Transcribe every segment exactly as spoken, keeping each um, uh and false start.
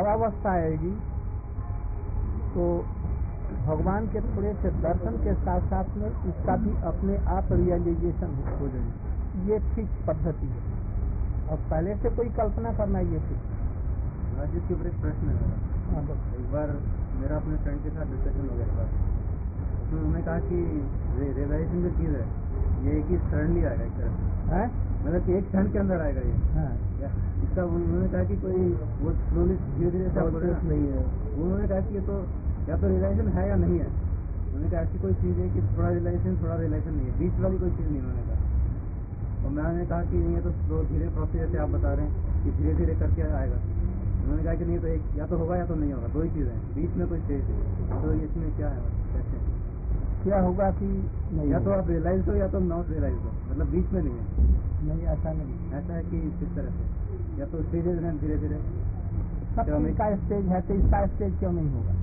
भावावस्था आएगी तो भगवान के थोड़े से दर्शन के साथ साथ में उसका भी अपने आप रियलाइजेशन हो जाएगी। ये ठीक पद्धति है, और पहले से कोई कल्पना करना ये ठीक। जिसके ऊपर एक प्रश्न है मेरा। एक बार मेरा अपने फ्रेंड के साथ डिस्कशन हो गया था, उसमें उन्होंने कहा कि रियलाइजेशन जो चीज़ है ये एक ही सडनली आएगा, एक तरह है मतलब कि एक क्षण के अंदर आएगा ये। हाँ। इसका उन्होंने कहा कि कोई वो स्लोली धीरे धीरे नहीं है। उन्होंने कहा कि ये तो या तो रियलाइजेशन है या नहीं है। उन्होंने कहा ऐसी कोई चीज़ है कि थोड़ा रियलाइजेशन थोड़ा रियलाइजेशन नहीं है, बीच वाली कोई चीज़ नहीं। उन्होंने कहा, और मैंने कहा कि ये तो स्लो धीरे प्रोसेस जैसे आप बता रहे हैं कि धीरे धीरे करके आएगा। उन्होंने कहा कि नहीं तो एक या तो होगा या तो नहीं होगा, दो ही चीज़ें हैं, बीच में कोई स्टेज है। तो इसमें क्या है, कैसे क्या होगा कि नहीं, या तो आप रियलाइज हो या तो नॉट रियलाइज हो, मतलब बीच में नहीं है। नहीं ऐसा नहीं, ऐसा है कि किस तरह से या तो स्टेजेस हैं धीरे धीरे सब चीज का स्टेज है, तो इसका स्टेज क्यों नहीं होगा?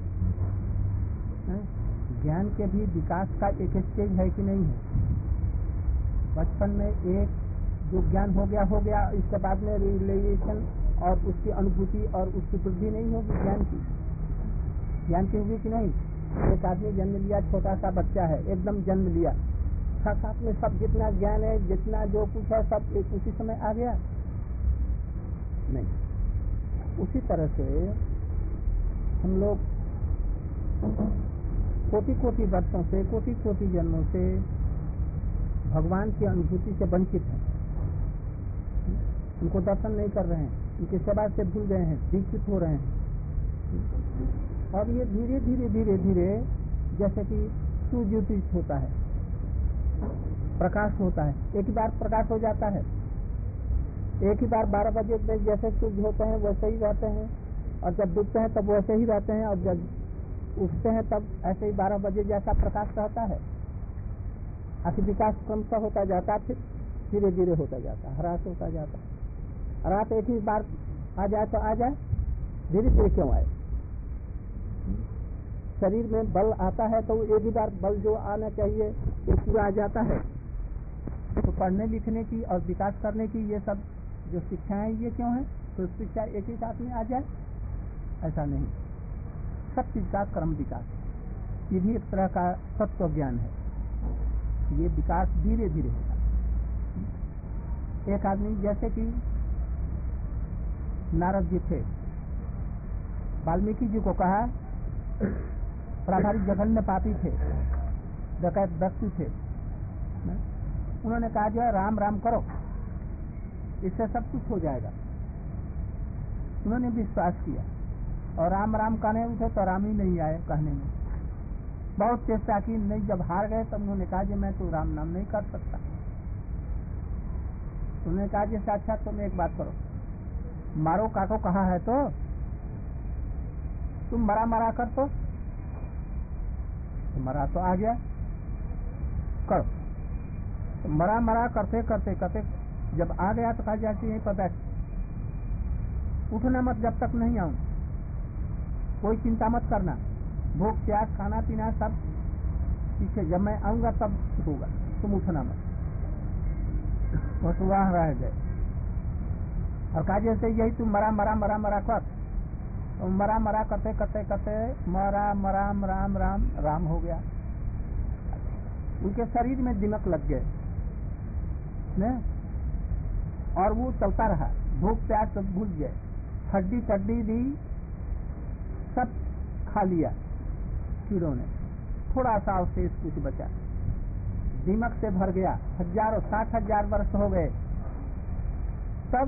ज्ञान के भी विकास का एक स्टेज है कि नहीं है? बचपन में एक जो ज्ञान हो गया हो गया, इसके बाद में रियलाइजेशन और उसकी अनुभूति और उसकी वृद्धि नहीं होगी ज्ञान की। ज्ञान की होगी कि नहीं? एक आदमी जन्म लिया, छोटा सा बच्चा है, एकदम जन्म लिया, साथ साथ में सब जितना ज्ञान है, जितना जो कुछ है सब एक उसी समय आ गया नहीं। उसी तरह से हम लोग कोटि कोटि वर्षों से, कोटि कोटि जन्मों से भगवान की अनुभूति से वंचित हैं, उनको दर्शन नहीं कर रहे हैं, उनकी सेवा से भूल गए हैं, दीक्षित हो रहे हैं। और ये धीरे धीरे धीरे धीरे जैसे कि सूर्य उदित होता है, प्रकाश होता है, एक ही बार प्रकाश हो जाता है, एक ही बार बारह बजे में जैसे सूर्य होते हैं वैसे ही रहते हैं, और जब डूबते हैं तब वैसे ही रहते हैं, और जब उठते हैं तब ऐसे ही बारह बजे जैसा प्रकाश रहता है। आखिर विकास क्रमशः होता जाता है, फिर धीरे धीरे होता जाता है, ह्रास होता जाता है। रात एक ही बार आ जाए तो आ जाए, धीरे धीरे क्यों आए? शरीर में बल आता है तो एक ही बार बल जो आना चाहिए वो पूरा आ जाता है। तो पढ़ने लिखने की और विकास करने की ये सब जो शिक्षाएं ये क्यों है? तो शिक्षा एक ही साथ में आ जाए, ऐसा नहीं। सब चीज का क्रम विकास, ये भी एक तरह का तत्व ज्ञान है। ये विकास धीरे धीरे होगा। एक आदमी जैसे कि नारद जी थे, वाल्मीकि जी को कहा प्राभारी जघन्य पापी थे, डकैत व्यक्ति थे, उन्होंने कहा जो है राम राम करो, इससे सब कुछ हो जाएगा। उन्होंने विश्वास किया और राम राम कहने उठे तो राम ही नहीं आए कहने में। बहुत चेष्टा की, नहीं, जब हार गए तब उन्होंने कहा कि मैं तो राम नाम नहीं कर सकता। उन्होंने कहा कि साक्षात तुम एक बात करो, मारो काटो कहा है तो तुम मरा मरा कर तो, तो मरा तो आ गया, करो। तो मरा मरा करते करते करते जब आ गया तो कहा जाती यहीं पर बैठ, उठना मत जब तक नहीं आऊं, कोई चिंता मत करना, भूख प्यास खाना पीना सब पीछे, जब मैं आऊंगा तब होगा, तुम उठना मत। बस वहां रह गए और कहा जैसे यही तुम मरा मरा मरा मरा कर, तो मरा मरा करते करते करते मरा मरा राम राम राम हो गया। उनके शरीर में दिमक लग गए ने, और वो चलता रहा, भूख प्यास सब भूल गए, हड्डी चड्डी भी सब खा लिया कीड़ों ने, थोड़ा सा अवशेष कुछ बचा, दीमक से भर गया। हजारों साठ हजार वर्ष हो गए, तब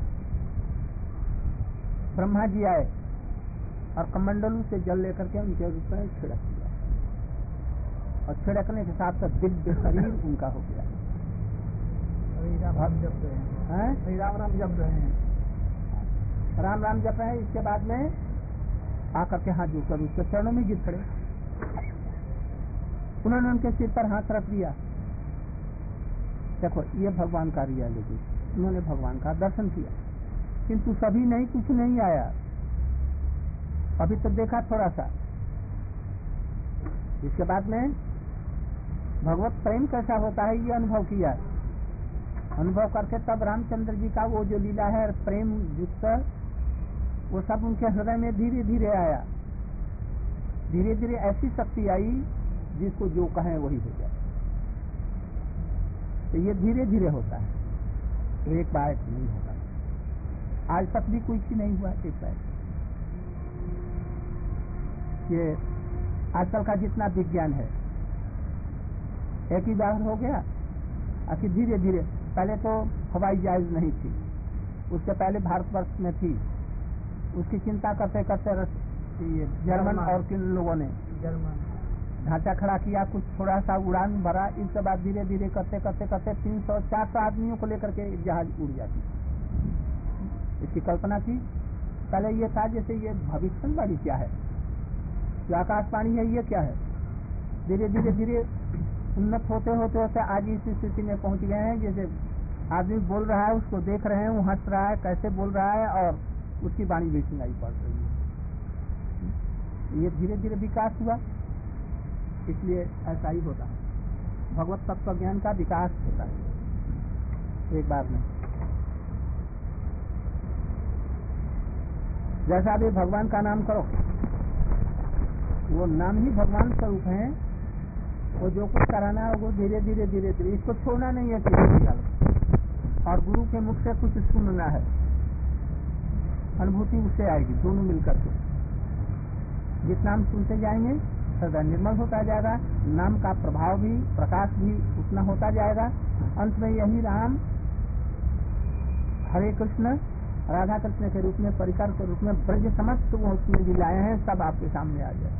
ब्रह्मा जी आए और कमंडलू से जल लेकर के उनके रूप में छिड़क दिया, और छिड़कने के साथ साथ दिव्य शरीर उनका हो गया। राम राम जप रहे हैं, राम राम जप रहे हैं, राम राम जप रहे हैं। इसके बाद में आकर के हाथ जोड़कर उसके चरणों में गिर पड़े। उन्होंने उनके सिर पर हाथ रख दिया। देखो ये भगवान का रियलिटी, उन्होंने भगवान का दर्शन किया, किंतु सभी नहीं, कुछ नहीं आया। अभी तो देखा थोड़ा सा, इसके बाद में भगवत प्रेम कैसा होता है ये अनुभव किया। अनुभव करके तब रामचंद्र जी का वो जो लीला है प्रेम युक्त वो सब उनके हृदय में धीरे धीरे आया। धीरे धीरे ऐसी शक्ति आई जिसको जो कहें वही हो जाए। तो ये धीरे धीरे होता है, एक बार नहीं होता। आज तक भी कुछ ही नहीं हुआ एक बार। ये आजकल का जितना विज्ञान है एक ही बार हो गया। आखिर धीरे धीरे, पहले तो हवाई जहाज नहीं थी, उसके पहले भारतवर्ष में थी। उसकी चिंता करते करते ये जर्मन और किन लोगों ने जर्मन ढांचा खड़ा किया, कुछ थोड़ा सा उड़ान भरा। इसके बाद धीरे धीरे करते करते करते तीन सौ चार सौ आदमियों को लेकर के जहाज उड़ जाती, इसकी कल्पना की। पहले ये था जैसे ये भविष्यवाणी क्या है, जो आकाशवाणी है ये क्या है। धीरे धीरे धीरे उन्नत होते होते होते आज इस स्थिति में पहुंच गए हैं जैसे आदमी बोल रहा है, उसको देख रहे हैं, वो हंस रहा है, कैसे बोल रहा है और उसकी वाणी भी सुनाई पड़ रही है। ये धीरे धीरे विकास हुआ, इसलिए ऐसा ही होता है। भगवत तत्व ज्ञान का विकास होता है एक बार में। जैसा भी भगवान का नाम करो, वो नाम ही भगवान स्वरूप है। वो जो कुछ कराना है वो धीरे धीरे धीरे धीरे, इसको छोड़ना नहीं है किसी भी हालत। और गुरु के मुख से कुछ सुनना है, अनुभूति उससे आएगी, दोनों मिलकर के। जितना हम सुनते जाएंगे सदा निर्मल होता जाएगा, नाम का प्रभाव भी, प्रकाश भी उतना होता जाएगा। अंत में यही राम हरे कृष्ण राधा कृष्ण के रूप में, परिकर के रूप में, ब्रज समस्त वो उसमें लाए हैं, सब आपके सामने आ जाए।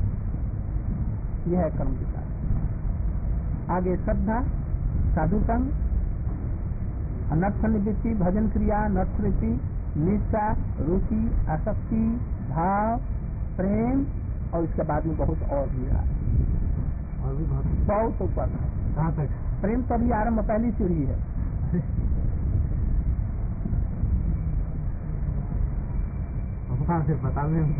यह है कर्म विकास। आगे श्रद्धा, साधु संग, अनर्थ निवृत्ति, भजन क्रिया, नर्तृति, निष्ठा, रुचि, आसक्ति, भाव, प्रेम, और इसके बाद में बहुत और भी रहा, और भी बहुत बहुत ऊपर। कहाँ तक? प्रेम तो भी आरम्भ, पहली सीढ़ी है। कहाँ से बता में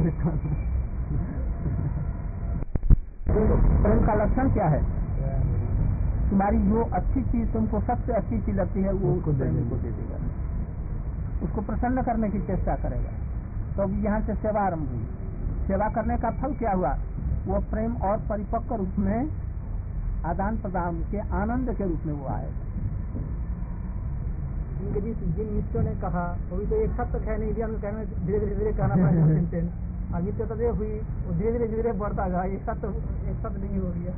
प्रेम का लक्षण क्या है? तुम्हारी जो अच्छी चीज तुमको सबसे अच्छी चीज लगती है वो उसको प्रेम को दे देगा, उसको प्रसन्न करने की चेष्टा करेगा। तो अभी यहाँ से सेवा आरंभ हुई। सेवा करने का फल क्या हुआ? वो प्रेम और परिपक्व रूप में आदान प्रदान के आनंद के रूप में वो आए। जिस जिन मित्रों ने कहा वो भी तो एक साथ तो कह नहीं दिया, कहना धीरे धीरे धीरे कहना पड़ा। अभी तो तब हुई वो धीरे धीरे धीरे बढ़ता गया, एक साथ तो एक साथ नहीं हो गया।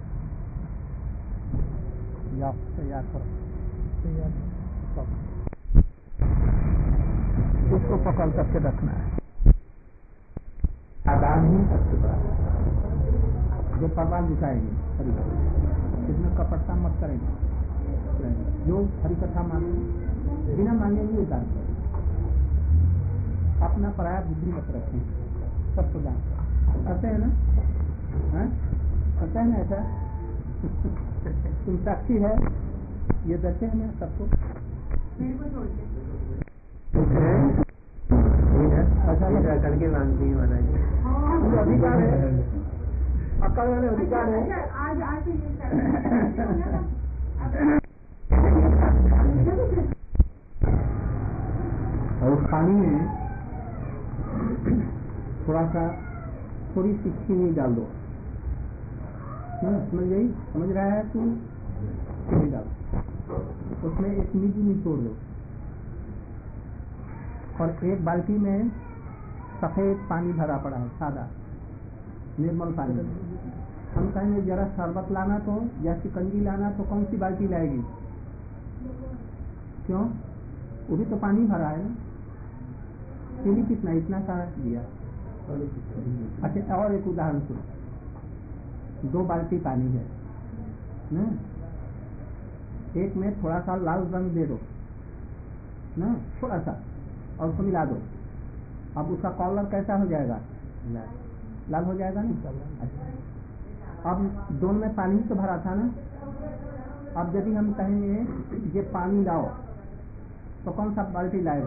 जाओ तैयार करो, उसको पकड़ करके रखना है। आदान ही सबसे बड़ा जो परवाह दिखाएगी हरि कथा, इसमें कपटता मत करेंगे। जो हरि कथा माने बिना माने भी उदार करें, अपना पराया बुद्धि मत रखें, सबको दान करते हैं ना, हाँ? करते हैं ना ऐसा। तुम साक्षी है, ये दर्शे है ना सबको। ऐसा करके मांगती है महाराज, अधिकार है, अक्ल वाले अधिकार है। और उस पानी में थोड़ा सा थोड़ी सी चीनी डाल दो, समझ गई? समझ रहा है तू? चीनी डाल, उसमें एक नींबू निचोड़ दो, और एक बाल्टी में सफेद पानी भरा पड़ा है, सादा निर्मल पानी। हम कहेंगे जरा शरबत लाना तो या शिकंजी लाना तो कौन सी बाल्टी लाएगी? क्यों? वो भी तो पानी भरा है ना। चीनी कितना? इतना सारा दिया। अच्छा, और एक उदाहरण सुनो। दो बाल्टी पानी है ना, एक में थोड़ा सा लाल रंग दे दो ना, थोड़ा सा, और उसको मिला दो। अब उसका कलर कैसा हो जाएगा? लाल हो जाएगा ना। अच्छा, अब दोनों में पानी तो भरा था ना। अब यदि हम कहेंगे ये पानी लाओ तो कौन सा बाल्टी लाएगा?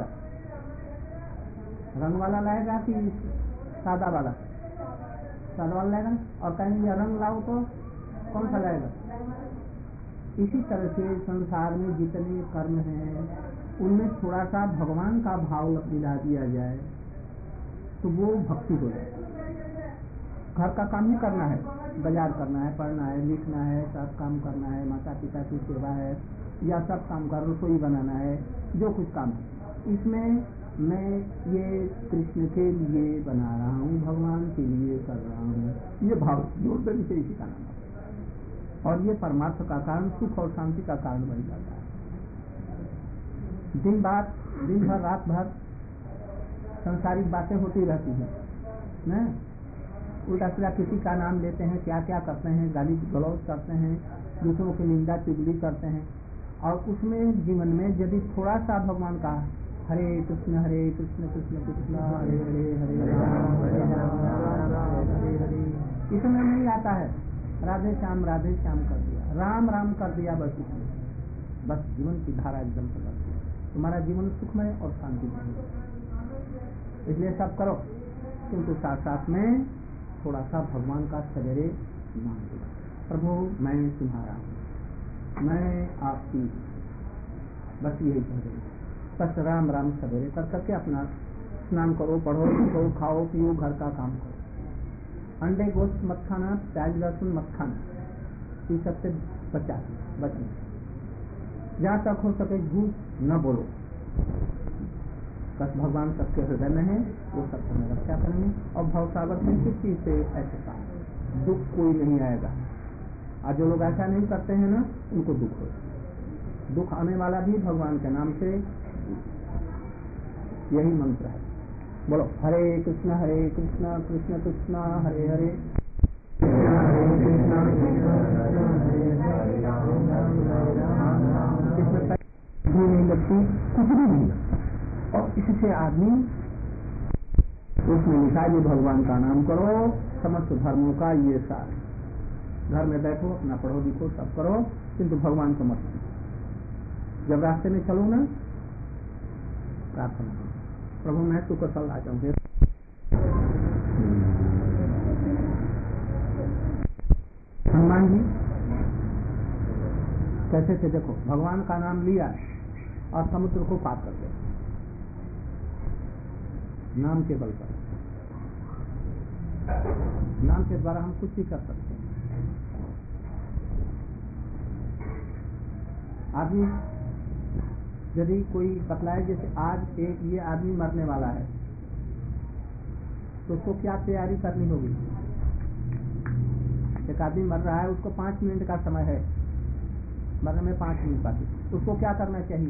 रंग वाला लाएगा कि सादा वाला? सादा वाला लाएगा। और कहेंगे रंग लाओ तो कौन सा लाएगा? इसी तरह से संसार में जितने कर्म हैं उनमें थोड़ा सा भगवान का भाव मिला दिया जाए तो वो भक्ति हो जाती है। घर का काम ही करना है, बाजार करना है, पढ़ना है, लिखना है, सब काम करना है, माता पिता की सेवा है, या सब काम कर, रसोई बनाना है, जो कुछ काम है, इसमें मैं ये कृष्ण के लिए बना रहा हूँ, भगवान के लिए कर रहा हूँ, ये भाव जोड़ देने से इसी का नाम है। और ये परमार्थ का कारण, सुख और शांति का कारण बन जाता है। दिन बात दिन भर रात भर सांसारिक बातें होती रहती हैं ना, उल्टा सीधा किसी का नाम लेते हैं, क्या क्या करते हैं, गाली गलौज करते हैं, दूसरों की निंदा चुगली करते हैं, और उसमें जीवन में यदि थोड़ा सा भगवान का हरे कृष्ण हरे कृष्ण कृष्ण कृष्ण हरे हरे हरे राम हरे राम हरे हरे इसमें नहीं आता है, राधे श्याम राधे श्याम कर दिया, राम राम कर दिया, बस इसमें बस जीवन की धारा एकदम पकड़ दिया, तुम्हारा जीवन सुखमय और शांतिमय। इसलिए सब करो, किंतु साथ साथ में थोड़ा सा भगवान का सवेरे नाम लो, प्रभु मैं तुम्हारा हूँ, मैं आपकी, बस यही कह रहे, बस राम राम सवेरे कर करके अपना स्नान करो, पढ़ो, लिखो, खाओ पियो, घर का काम करो, अंडे गोश्त मत खाना, प्याज लहसुन मत खाना, ये सबसे बचा बचना, जहाँ तक हो सके झूठ न बोलो, बस भगवान सबके हृदय में है, वो सब हमें रक्षा करेंगे, और भवसागर में किस चीज से ऐसे काम दुख कोई नहीं आएगा। और जो लोग ऐसा नहीं करते हैं ना, उनको दुख हो, दुख आने वाला भी भगवान के नाम से, यही मंत्र है। बोलो हरे कृष्ण हरे कृष्ण कृष्ण कृष्ण हरे हरे इसमें नहीं लगती, कुछ भी नहीं लगता, और इससे आदमी उसमें लिखा है भगवान का नाम करो, समस्त धर्मों का ये सार, घर में बैठो अपना पढ़ो लिखो सब करो, किंतु भगवान को मत करो। जब रास्ते में चलो ना, प्रार्थना करो, प्रभु मैं तू कुशल आ जाऊंगे। हनुमान जी कैसे थे देखो, भगवान का नाम लिया और समुद्र को पार कर दिया, नाम के बल पर। नाम के द्वारा हम कुछ भी कर सकते हैं। आदमी यदि कोई बतलाए, जैसे आज एक ये आदमी मरने वाला है, तो उसको क्या तैयारी करनी होगी। एक आदमी मर रहा है, उसको पांच मिनट का समय है, मरने में पांच मिनट बाकी, उसको क्या करना चाहिए,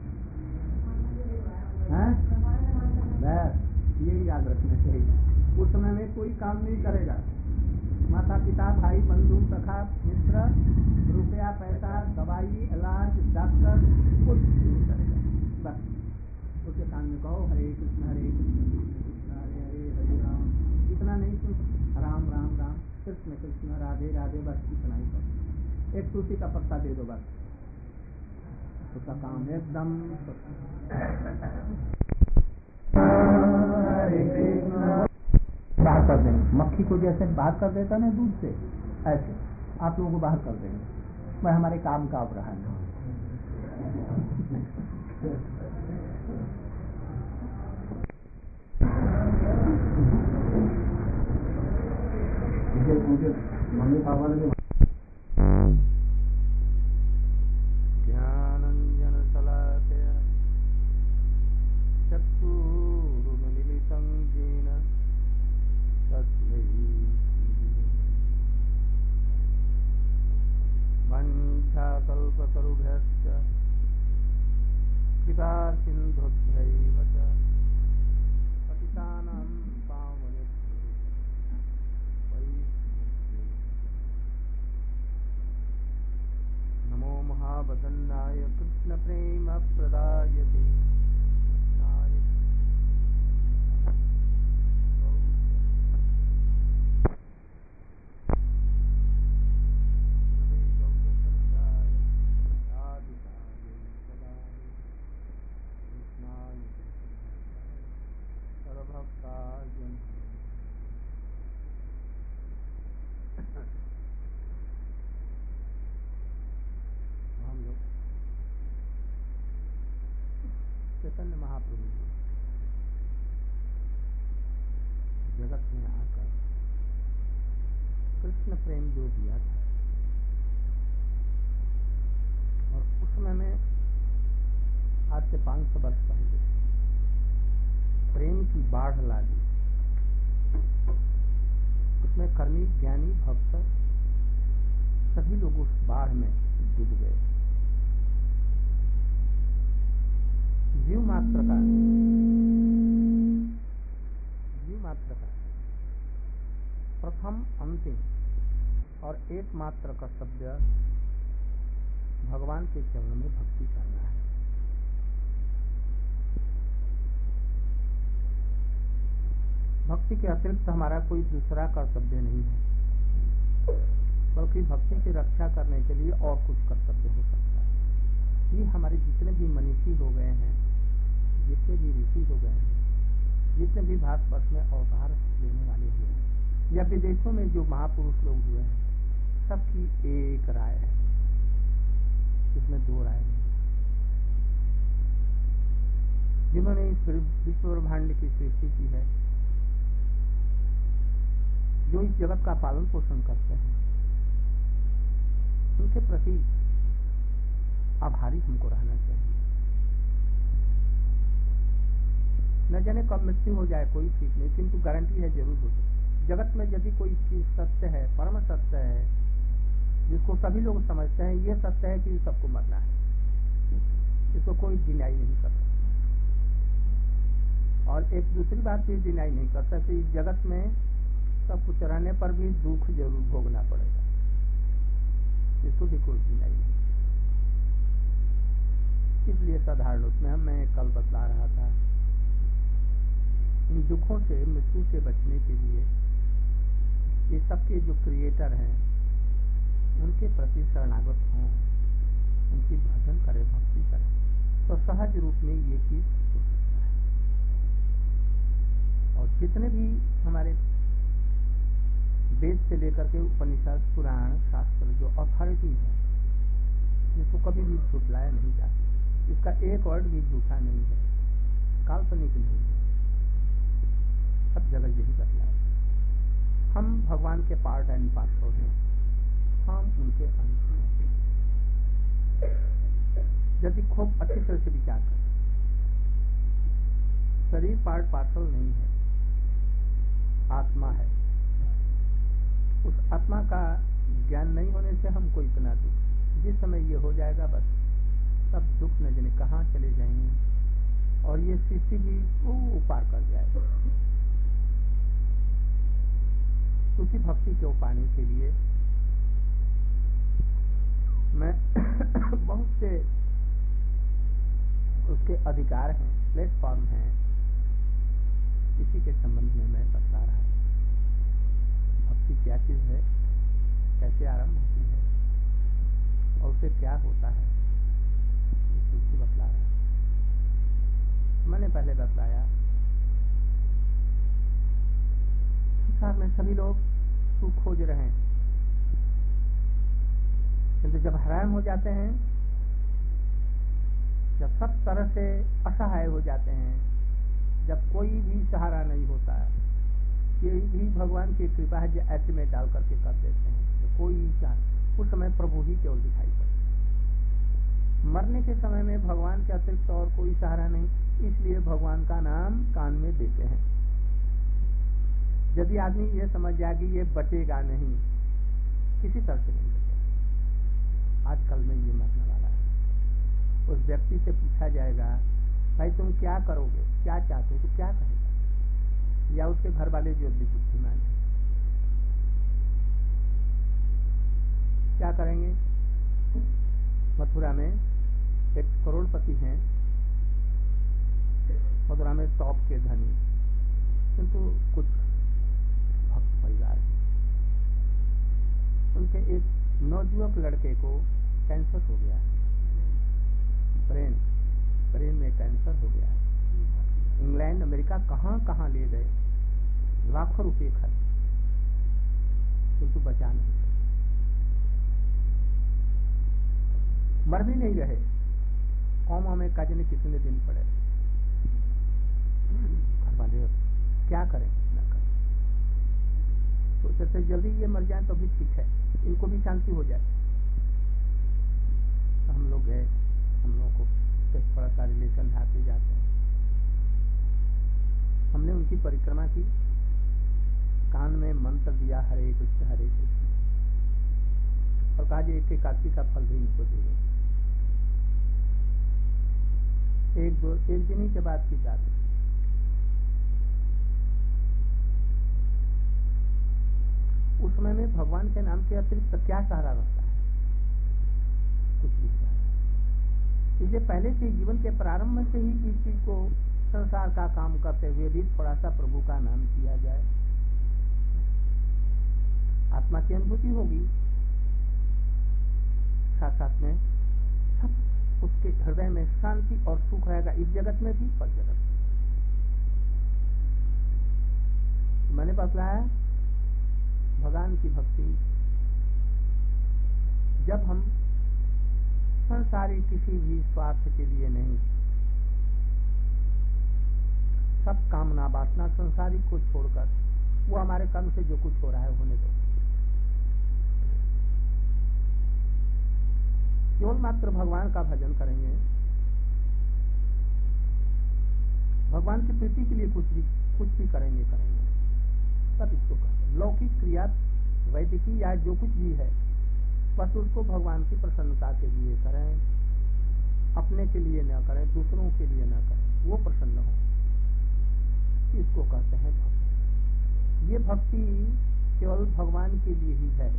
हैं? बस ये याद रखना चाहिए। उस समय में कोई काम नहीं करेगा, माता पिता भाई बंधु सखा मित्र, रुपया पैसा दवाई इलाज डॉक्टर कुछ नहीं करेगा, बस उसके कान में कहो हरे कृष्ण हरे कृष्ण कृष्ण हरे हरे हरे राम, इतना नहीं सुन, राम राम राम कृष्ण कृष्ण राधे राधे, बस इतना ही करो। एक तुलसी का पत्ता दे दो, बस उसका काम एकदम। बाहर कर देंगे, मक्खी को जैसे बाहर कर देता ना दूध से, ऐसे आप लोगों को बाहर कर देंगे। वह हमारे काम का अपराध है। मम्मी पापा ने ज्ञानंजन शलाकया चक्षुरुन्मीलितं येन तस्मै वञ्चाकल्पतरुभ्यश्च कृपासिन्धुभ्यैव च पतितानां पावनेभ्यो वैष्णवेभ्यो नमो महावदन्नाय कृष्णप्रेमप्रदायते कृष्णाय हम लोग चैतन्य महाप्रभु जगत में आकर कृष्ण प्रेम जो दिया था, और उस समय में आज से पांच सौ वर्ष पहले प्रेम की बाढ़ ला दी। उसमें कर्मी, ज्ञानी, भक्त सभी लोग उस बाढ़ में डूब गए। जीव मात्र का जीव मात्र का प्रथम, अंतिम और एकमात्र कर्तव्य भगवान के चरण में भक्ति करना है। भक्ति के अतिरिक्त हमारा कोई दूसरा कर्तव्य नहीं है, बल्कि भक्ति की रक्षा करने के लिए और कुछ कर्तव्य हो सकता है। ये हमारे जितने भी मनीषी हो गए हैं, जितने भी ऋषि हो गए हैं, जितने भी भारतवर्ष में अवतार लेने वाले हुए हैं, या विदेशों में जो महापुरुष लोग हुए हैं, सबकी एक राय है, इसमें दो राय नहीं। जिन्होंने इस विश्व ब्रह्मांड की सृष्टि की है, जो इस जगत का पालन पोषण करते हैं, उनके प्रति आभारी हमको रहना चाहिए। न जाने कब मृत्यु हो जाए, कोई ठीक नहीं, किंतु गारंटी है जरूर हो जाए। जगत में यदि कोई चीज सत्य है, परम सत्य है, जिसको सभी लोग समझते हैं, ये सत्य है कि सबको मरना है, इसको कोई डिनाई नहीं कर सकता। और एक दूसरी बात भी डिनाई नहीं कर सकती, जगत में सब कुछ रहने पर भी दुख जरूर भोगना पड़ेगा, इसको भी कोई डिनाई नहीं। इसलिए साधारण उसमें हम मैं कल बतला रहा था, इन दुखों से, मृत्यु से बचने के लिए ये सबके जो क्रिएटर हैं, उनके प्रति शरणागत हों, उनकी भजन करें, भक्ति करें, तो सहज रूप में ये चीज हो सकता है। और जितने भी हमारे वेद से लेकर के उपनिषद, पुराण, शास्त्र जो अथॉरिटी है, जिसको कभी भी झुटलाया नहीं जाता, इसका एक वर्ड भी झूठा नहीं है, काल्पनिक नहीं है, सब जगह यही बतलाया। हम भगवान के पार्ट एंड पार्सल हैं, हम उनके अंश हैं। यदि खूब अच्छी तरह से विचार करें, शरीर पार्ट पार्सल नहीं है, आत्मा है। उस आत्मा का ज्ञान नहीं होने से हमको इतना दुख, जिस समय ये हो जाएगा बस सब दुख न जाने कहाँ चले जाएंगे, और ये सृष्टि भी वो पार कर जाएगा। उसी भक्ति को पाने के लिए मैं बहुत से उसके अधिकार हैं, प्लेटफॉर्म हैं, इसी के संबंध में मैं बता रहा हूँ। भक्ति क्या चीज है, कैसे आरंभ होती है, और उसे क्या होता है, इसी बतला रहा हूँ। मैंने पहले बतलाया, संसार में सभी लोग सुख खोज रहे हैं, किंतु जब हैरान हो जाते हैं, जब सब तरह से असहाय हो जाते हैं, जब कोई भी सहारा नहीं होता है, ये भी भगवान की कृपा है जो ऐसे में डाल करके कर देते हैं, तो कोई चाह उस समय प्रभु ही केवल दिखाई पड़ते। मरने के समय में भगवान के अतिरिक्त और कोई सहारा नहीं, इसलिए भगवान का नाम कान में देते हैं। यदि आदमी ये समझ जाए कि ये बचेगा नहीं, किसी तरह से नहीं बचेगा। आजकल में ये मरने वाला है, उस व्यक्ति से पूछा जाएगा, भाई तुम क्या करोगे, क्या चाहते हो, तो क्या कहेगा? या उसके घर वाले जो भी बुद्धिमान है क्या करेंगे? मथुरा में एक करोड़पति हैं, मथुरा में टॉप के धनी, किंतु कुछ भक्त परिवार है। उनके एक नवजुवक लड़के को कैंसर हो गया, ब्रेन ब्रेन में कैंसर हो गया। इंग्लैंड, अमेरिका कहाँ कहाँ ले गए, लाखों रुपए खर्च, किंतु बचा नहीं। मर भी नहीं रहे, कौमा में काजने कितने दिन पड़े। घर वाले क्या करें न करें, सोचते थे जल्दी ये मर जाए तो भी ठीक है, इनको भी शांति हो जाए। तो हम लोग गए, हम लोगों को थोड़ा सा रिलेशन आते जाते हैं। हमने उनकी परिक्रमा की, कान में मंत्र दिया हरे कृष्ण हरे कृष्ण, और कहा एक एकादशी का फल भी इनको दे। एक दो एक दिन ही के बाद की बात है। उस समय में भगवान के नाम के अतिरिक्त क्या सहारा रहता है? कुछ भी सहारा। इसलिए पहले से जीवन के प्रारंभ से ही इस चीज को संसार का काम करते हुए भी थोड़ा सा प्रभु का नाम किया जाए, आत्मा की अनुभूति होगी, साथ साथ में सब उसके हृदय में शांति और सुख रहेगा, इस जगत में भी पर जगत में। मैंने बतलाया भगवान की भक्ति, जब हम संसारी किसी भी स्वार्थ के लिए नहीं, सब कामना वासना संसारी को छोड़कर, वो हमारे कर्म से जो कुछ हो रहा है होने दो, केवल मात्र भगवान का भजन करेंगे, भगवान की प्रीति के लिए कुछ भी कुछ भी करेंगे करेंगे तब इसको करें। लौकिक क्रिया वैदिकी या जो कुछ भी है बस उसको भगवान की प्रसन्नता के लिए करें, अपने के लिए न करें, दूसरों के लिए न करें, वो प्रसन्न हो, इसको कहते हैं भक्ति। ये भक्ति केवल भगवान के लिए ही है।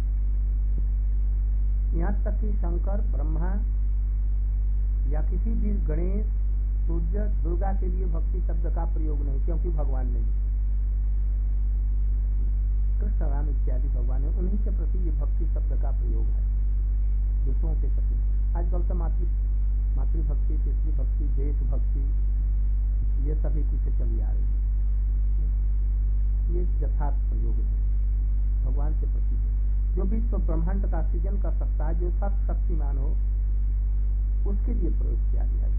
यहाँ तक कि शंकर ब्रह्मा या किसी भी गणेश सूर्य दुर्गा के लिए भक्ति शब्द का प्रयोग नहीं, क्योंकि भगवान नहीं, कृष्ण राम इत्यादि भगवान है, उन्हीं के प्रति ये भक्ति शब्द का प्रयोग है, दूसरों के प्रति। आजकल तो मातृ मातृभक्ति, पितृभक्ति, देशभक्ति, ये सभी कुछ चली आ रही है, ये यथार्थ प्रयोग नहीं, भगवान के प्रति है। जो विश्व ब्रह्मांड का सृजन कर सकता है, जो सब शक्तिमान हो, उसके लिए प्रयोग किया गया है।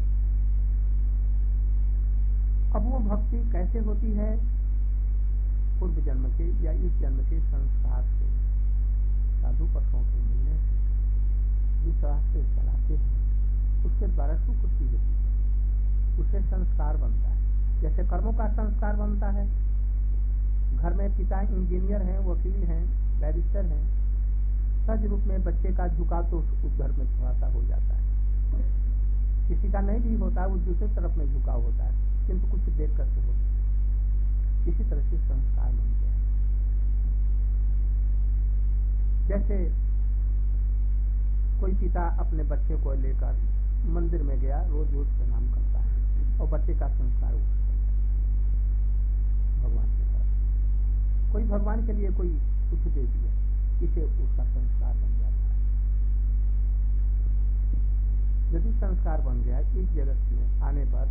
अब वो भक्ति कैसे होती है? पूर्व जन्म के या इस जन्म के संस्कार से, साधु पक्षों के मिलने से, जिस रास्ते चलाते हैं उसके द्वारा सुकृति होती है, उससे संस्कार बनता है। जैसे कर्मों का संस्कार बनता है, घर में पिता इंजीनियर हैं, वकील हैं, बैरिस्टर हैं, सहज रूप में बच्चे का झुकाव तो उस घर में थोड़ा सा हो जाता है, किसी का नहीं भी होता है, वो दूसरी तरफ में झुकाव होता है, किंतु कुछ देख करके होता है। इसी तरह से संस्कार बनते हैं। जैसे कोई पिता अपने बच्चे को लेकर मंदिर में गया, रोज रोज प्रणाम करता है और बच्चे का संस्कार हो भगवान की तरफ। कोई भगवान के लिए कोई कुछ दे दिया, इसे उसका संस्कार बन जाता है। यदि संस्कार बन गया इस जगत में आने पर,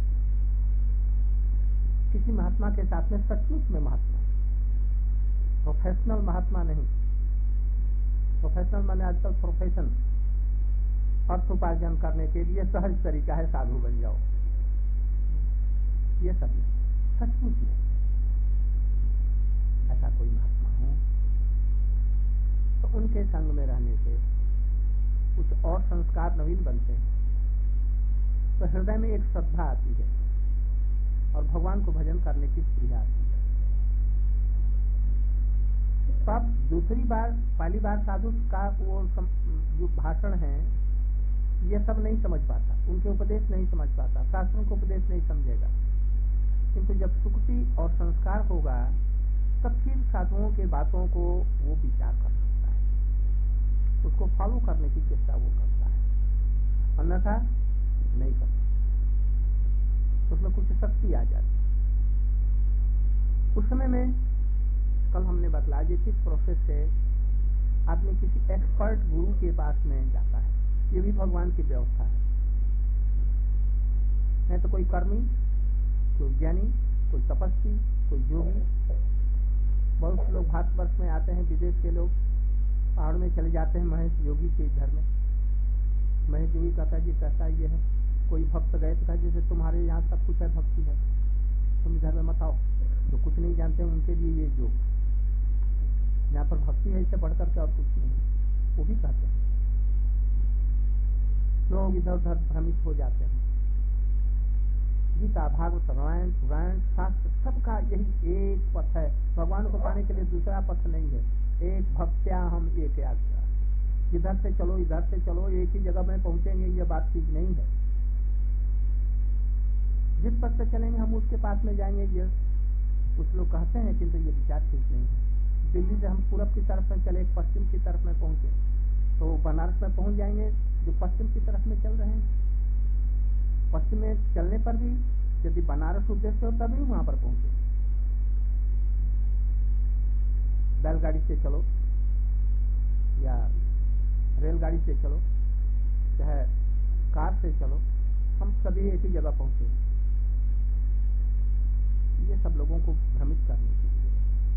किसी महात्मा के साथ में सचमुच में महात्मा, प्रोफेशनल महात्मा नहीं, प्रोफेशनल माने आजकल प्रोफेशन, अर्थ उपार्जन करने के लिए सहज तरीका है साधु बन जाओ, ये सब सचमुच में ऐसा कोई महात्मा हो तो उनके संग में रहने से कुछ और संस्कार नवीन बनते हैं, तो हृदय में एक श्रद्धा आती है और भगवान को भजन करने की स्प्रिया आती है। तब दूसरी बार, पहली बार साधु का वो सम, जो भाषण है ये सब नहीं समझ पाता, उनके उपदेश नहीं समझ पाता, शास्त्रों को उपदेश नहीं समझेगा, किंतु जब सुकृति और संस्कार होगा तब फिर साधुओं के बातों को वो विचार कर सकता है, उसको फॉलो करने की चेष्टा वो करता है, अन्यथा नहीं करता, उसमें कुछ शक्ति आ जाती। उस समय में कल हमने बतलाया जिस प्रोसेस से आदमी किसी एक्सपर्ट गुरु के पास में जाता है, ये भी भगवान की व्यवस्था है। नहीं तो कोई कर्मी, कोई ज्ञानी, कोई तपस्वी, कोई योगी, बहुत लोग भारतवर्ष में आते हैं, विदेश के लोग पहाड़ में चले जाते हैं महेश योगी के घर में। महेश योगी कहता है जी कैसा ये है, कोई भक्त गए तो कहा जैसे तुम्हारे यहाँ सब कुछ है, भक्ति है, तुम इधर में मत आओ, जो कुछ नहीं जानते हैं उनके लिए ये योग, यहाँ पर भक्ति है, इससे बढ़कर के और कुछ नहीं, वो भी कहते हैं। लोग इधर उधर भ्रमित हो जाते हैं। गीता, भागवत, रामायण, पुराण, शास्त्र सबका यही एक पथ है। भगवान को पाने के लिए दूसरा पथ नहीं है। एक भक्त्या हम एक यात्रा, इधर से चलो इधर से चलो एक ही जगह में पहुंचेंगे, ये बात ठीक नहीं है। जिस पथ से चलेंगे हम उसके पास में जाएंगे, ये कुछ लोग कहते हैं, किंतु ये विचार ठीक नहीं है। दिल्ली से हम पूरब की तरफ में चले, पश्चिम की तरफ में पहुंचे तो बनारस में पहुंच जाएंगे, जो पश्चिम की तरफ में चल रहे हैं। पश्चिम में चलने पर भी यदि बनारस उद्देश्य हो तभी वहां पर पहुंचे। बैलगाड़ी से चलो या रेलगाड़ी से चलो, चाहे कार से चलो, हम सभी एक ही जगह पहुंचे। ये सब लोगों को भ्रमित करने के लिए।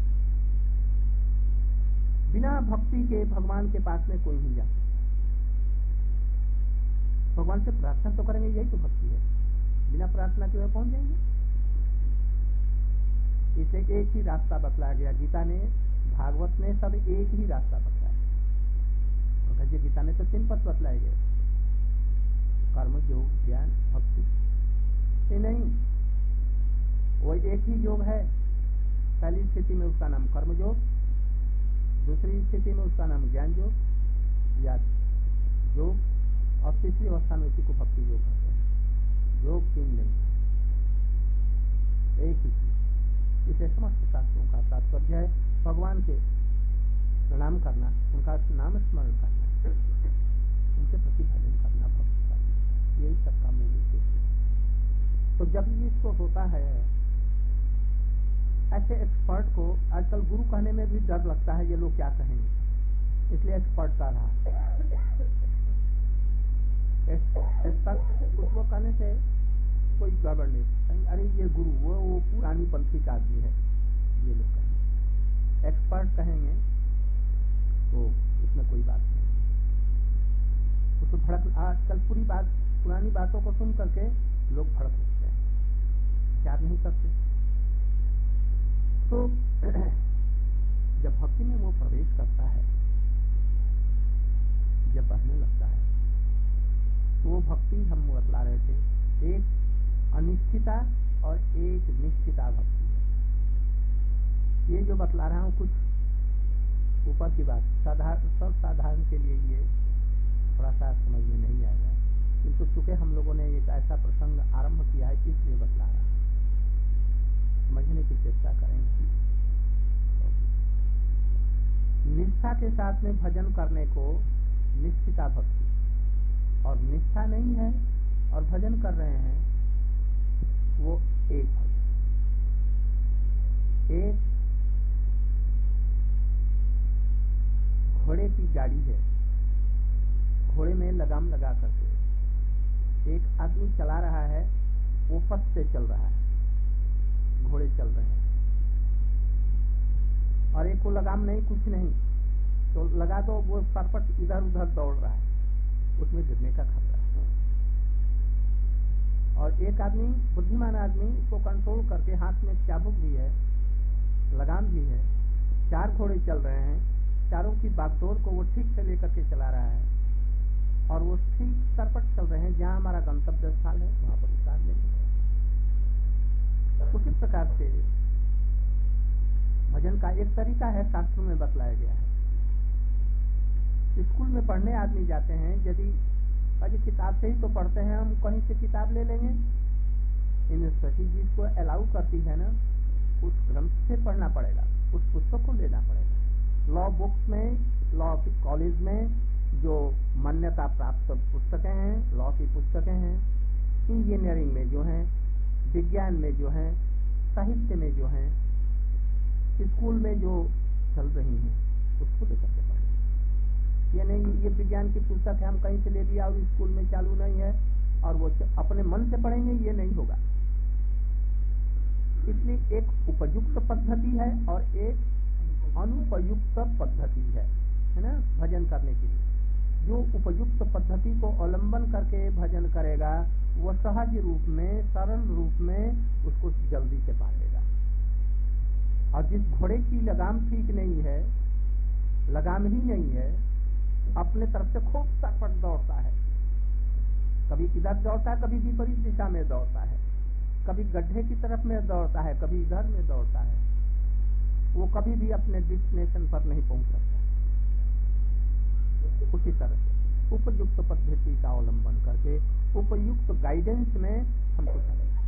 बिना भक्ति के भगवान के पास में कोई नहीं जा सकता। भगवान से प्रार्थना तो करेंगे, यही तो भक्ति है। बिना प्रार्थना के वह पहुंच जाएंगे। इसे एक ही रास्ता बतलाया गया, गीता ने, भागवत ने, सब एक ही रास्ता बतलाया। भगवद गीता ने तो तीन पथ बतलाए गए, कर्म, योग, ज्ञान, भक्ति। ये नहीं, वो एक ही योग है। पहली स्थिति में उसका नाम कर्म योग, दूसरी स्थिति में उसका नाम ज्ञान योग या योग, और तीसरी अवस्था में उसी को भक्ति योग कहते हैं। योग तीन नहीं, एक ही चीज। इसे समस्त शास्त्रों का तात्पर्य है भगवान के प्रणाम करना, उनका नाम स्मरण करना, उनके प्रति भजन करना, भक्ति करना, यही सबका मूल उद्देश्य है। तो जब ये इसको होता है, ऐसे एक्सपर्ट को आजकल गुरु कहने में भी डर लगता है, ये लोग क्या कहेंगे, इसलिए एक्सपर्ट कर रहा है। एक्सपर्ट उसको कहने से कोई गड़बड़ नहीं, अरे ये गुरु, वो वो पुरानी पंथी का आदमी है, ये लोग कहेंगे। एक्सपर्ट कहेंगे तो इसमें कोई बात नहीं। उसको भड़क, आजकल पूरी बात, पुरानी बातों को सुन करके लोग भड़क उठते हैं, विचार नहीं करते। तो जब भक्ति में वो प्रवेश करता है, जब बढ़ने लगता है, तो वो भक्ति हम बतला रहे थे, एक अनिश्चिता और एक निश्चिता भक्ति है। ये जो बतला रहा हूँ कुछ ऊपर की बात, साधारण, सब साधारण के लिए ये थोड़ा सा समझ में नहीं आएगा, किंतु चूंकि हम लोगों ने एक ऐसा प्रसंग आरंभ किया है, इसलिए बतला रहा है, समझने की चेष्टा करेंगे। निष्ठा के साथ में भजन करने को निश्चिता भक्ति, और निष्ठा नहीं है और भजन कर रहे हैं, वो एक भक्ति। एक घोड़े की गाड़ी है, घोड़े में लगाम लगा करके एक आदमी चला रहा है, वो पथ से चल रहा है, घोड़े चल रहे हैं, और एक को लगाम नहीं, कुछ नहीं, तो लगा दो, वो सरपट इधर उधर दौड़ रहा है, उसमें गिरने का खतरा है। और एक आदमी, बुद्धिमान आदमी, उसको कंट्रोल करके, हाथ में चाबुक भी है, लगाम भी है, चार घोड़े चल रहे हैं, चारों की बागडोर को वो ठीक से लेकर के चला रहा है, और वो ठीक सरपट चल रहे हैं, जहां हमारा गंतव्य स्थल है वहां पर उतार देंगे। उसी प्रकार से भजन का एक तरीका है, शास्त्रों में बतलाया गया है। स्कूल में पढ़ने आदमी जाते हैं, यदि अभी किताब से ही तो पढ़ते हैं, हम कहीं से किताब ले लेंगे, यूनिवर्सिटी जिसको अलाउ करती है ना, उस ग्रंथ से पढ़ना पड़ेगा, उस पुस्तक को लेना पड़ेगा। लॉ बुक्स में, लॉ कॉलेज में जो मान्यता प्राप्त पुस्तकें हैं, लॉ की पुस्तकें हैं, इंजीनियरिंग में जो हैं, विज्ञान में जो हैं, साहित्य में जो हैं, स्कूल में जो चल रही हैं, उसको लेकर के पढ़ें। ये नहीं ये विज्ञान की पुस्तक है, हम कहीं से ले लिया और स्कूल में चालू नहीं है और वो अपने मन से पढ़ेंगे, ये नहीं होगा। इसलिए एक उपयुक्त पद्धति है और एक अनुपयुक्त पद्धति है, है ना, भजन करने के लिए। जो उपयुक्त पद्धति को अवलंबन करके भजन करेगा, वो सहज रूप में, सरल रूप में उसको जल्दी से पा लेगा। और जिस घोड़े की लगाम ठीक नहीं है, लगाम ही नहीं है, अपने तरफ से खूब सरपट दौड़ता है, कभी इधर दौड़ता है, कभी विपरीत दिशा में दौड़ता है, कभी गड्ढे की तरफ में दौड़ता है, कभी इधर में दौड़ता है, वो कभी भी अपने डेस्टिनेशन पर नहीं पहुंच सकता। उसी तरह से उपयुक्त पद्धति का अवलंबन करके उपयुक्त गाइडेंस में हमको चलेगा।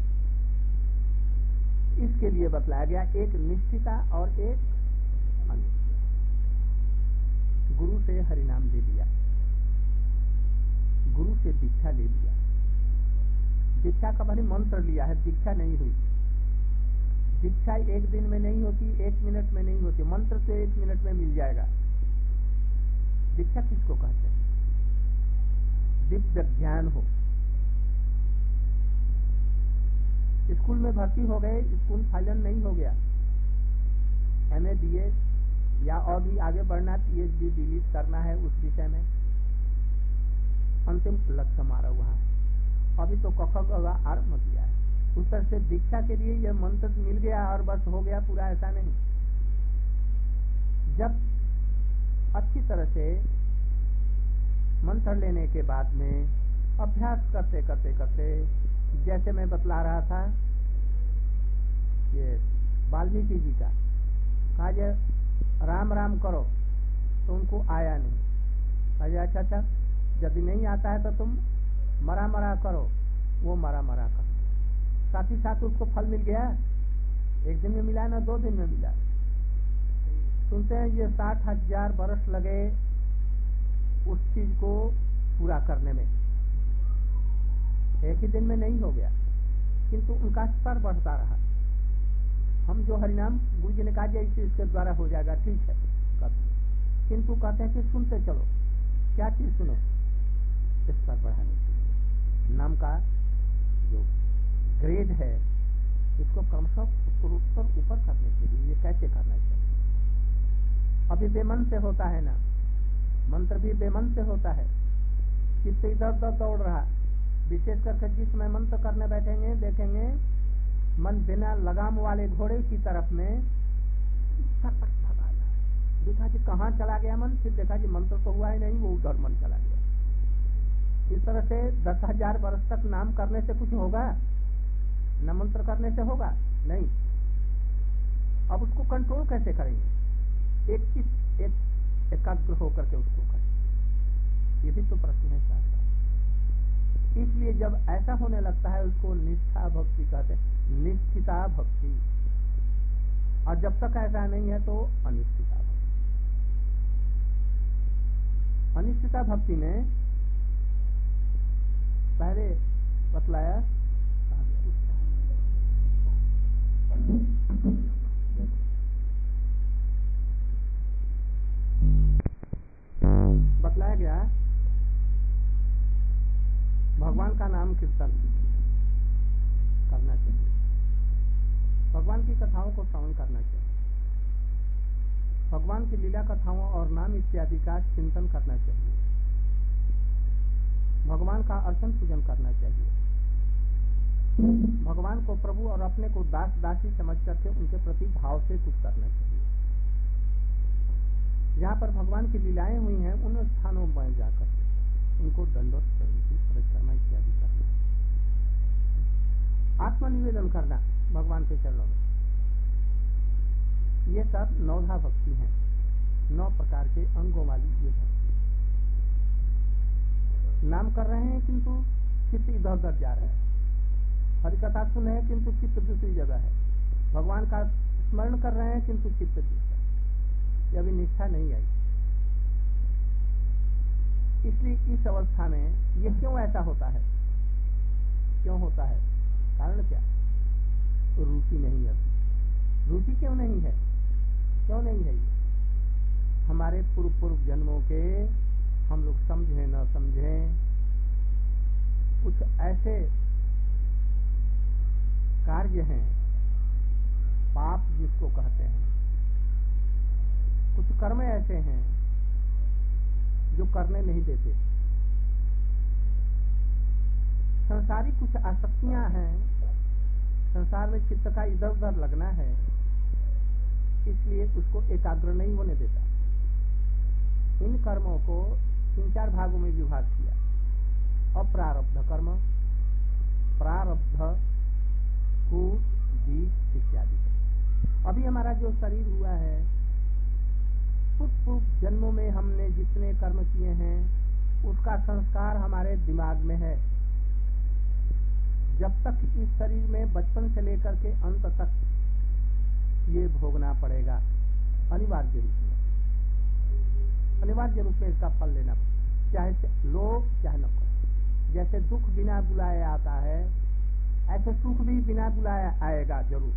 इसके लिए बतलाया गया एक निष्ठिता और एक अनिष्ठिता। गुरु से हरिनाम ले लिया, गुरु से दीक्षा ले लिया, दीक्षा का भले मंत्र लिया है, दीक्षा नहीं हुई। दीक्षा एक दिन में नहीं होती, एक मिनट में नहीं होती, मंत्र तो एक मिनट में मिल जाएगा। दीक्षा किसको कहते हैं? दिव्य ज्ञान हो। स्कूल में भर्ती हो गए, स्कूल फाइनल नहीं हो गया, एम ए बी ए या और भी आगे बढ़ना, पी एच डी डिलीट करना है उस विषय में, अंतिम लक्ष्य हमारा वहाँ है, अभी तो क ख ग घ आरम्भ किया है। उस तरह से दीक्षा के लिए यह मंत्र मिल गया और बस हो गया पूरा, ऐसा नहीं। जब अच्छी तरह से मंत्र लेने के बाद में अभ्यास करते करते करते, जैसे मैं बतला रहा था ये वाल्मीकि जी का, कहा जे राम राम करो तो उनको आया नहीं, कहा अच्छा अच्छा यदि नहीं आता है तो तुम मरा मरा करो, वो मरा मरा करो, साथ ही साथ उसको फल मिल गया। एक दिन में मिला ना दो दिन में मिला। सुनते हैं ये साठ हजार बरस लगे उस चीज को पूरा करने में, एक ही दिन में नहीं हो गया, किंतु उनका स्तर बढ़ता रहा। हम जो हरिनाम गुरु जी ने कहा जाए इसे इसके द्वारा हो जाएगा, ठीक है, किंतु कहते हैं कि सुनते चलो। क्या चीज सुनो? स्तर बढ़ाने के लिए नाम का जो ग्रेड है इसको क्रमशः उत्तर ऊपर करने के लिए ये कैसे करना चाहिए। अभी बेमन से होता है ना, मंत्र भी बेमन से होता है, चित्त इधर उधर दौड़ रहा। विशेष करके जिस समय मंत्र करने बैठेंगे देखेंगे मन बिना लगाम वाले घोड़े की तरफ में सतत भगा रहा है। देखा कि कहाँ चला गया मन, फिर देखा कि मंत्र तो हुआ ही नहीं, वो उधर मन चला गया। इस तरह से दस हजार वर्ष तक नाम करने से कुछ होगा न, मंत्र करने से होगा नहीं। अब उसको कंट्रोल कैसे करेंगे? एक चीज एक एकाग्र होकर के उसको करें, ये भी तो प्रश्न है साथ। इसलिए जब ऐसा होने लगता है उसको निष्ठा भक्ति कहते हैं, निष्ठिता भक्ति। और जब तक ऐसा नहीं है तो अनिष्ठिता भक्ति। अनिष्ठिता भक्ति में पहले बतलाया बतलाया गया भगवान का नाम कीर्तन करना चाहिए, भगवान की कथाओं को श्रवण करना चाहिए, भगवान की लीला कथाओं और नाम इत्यादि का चिंतन करना चाहिए, भगवान का अर्चन पूजन करना चाहिए, भगवान को प्रभु और अपने को दास दासी समझ करके उनके प्रति भाव से कुछ करना चाहिए। जहाँ पर भगवान की लीलाएं हुई हैं उन स्थानों में जाकर उनको दंडवत परिक्रमा इत्यादि करना, आत्मनिवेदन करना भगवान के चरणों में। ये सब नौधा भक्ति है, नौ प्रकार के अंगों वाली ये भक्ति। नाम कर रहे हैं किंतु चित्त इधर उधर जा रहे हैं, हरिकथा सुन रहे हैं किंतु चित्त दूसरी जगह है, भगवान का स्मरण कर रहे हैं किंतु चित्त दूसरा, ये अभी निष्ठा नहीं आई। इसलिए इस अवस्था में ये क्यों ऐसा होता है? क्यों होता है? कारण क्या? रुचि नहीं है। रुचि क्यों नहीं है? क्यों नहीं है? ये हमारे पूर्व पूर्व जन्मों के हम लोग समझे न समझे कुछ ऐसे कार्य हैं, पाप जिसको कहते हैं, कुछ कर्म ऐसे हैं जो करने नहीं देते, संसारी कुछ आसक्तियां हैं, संसार में चित्त का इधर उधर लगना है, इसलिए उसको एकाग्र नहीं होने देता। इन कर्मों को तीन चार भागों में विभाग किया। अप्रारब्ध कर्म, प्रारब्ध, कूट, बीज इत्यादि। अभी हमारा जो शरीर हुआ है, पूर्व पूर्व जन्मों में हमने जितने कर्म किए हैं उसका संस्कार हमारे दिमाग में है। जब तक इस शरीर में बचपन से लेकर के अंत तक ये भोगना पड़ेगा, अनिवार्य रूप में अनिवार्य रूप में इसका फल लेना, चाहे लोग चाहे न करो। जैसे दुख बिना बुलाए आता है, ऐसे सुख भी बिना बुलाए आएगा जरूर।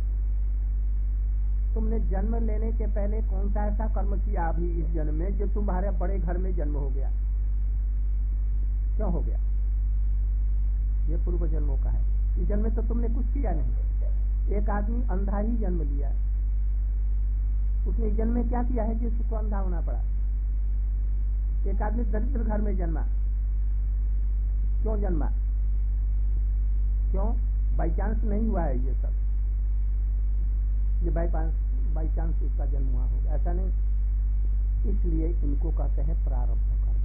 तुमने जन्म लेने के पहले कौन सा ऐसा कर्म किया अभी इस जन्म में जो तुम्हारे बड़े घर में जन्म हो गया? क्यों हो गया? ये पूर्व जन्मों का है। इस जन्म में तो तुमने कुछ किया नहीं। एक आदमी अंधा ही जन्म लिया, उसने इस जन्म में क्या किया है कि उसको अंधा होना पड़ा? एक आदमी दरिद्र घर में जन्मा, क्यों जन्मा? क्यों? बाई चांस नहीं हुआ है ये सब, ये बाई बाई चांस उसका जन्म हुआ होगा, ऐसा नहीं। इसलिए इनको कहते हैं प्रारब्ध कर्म।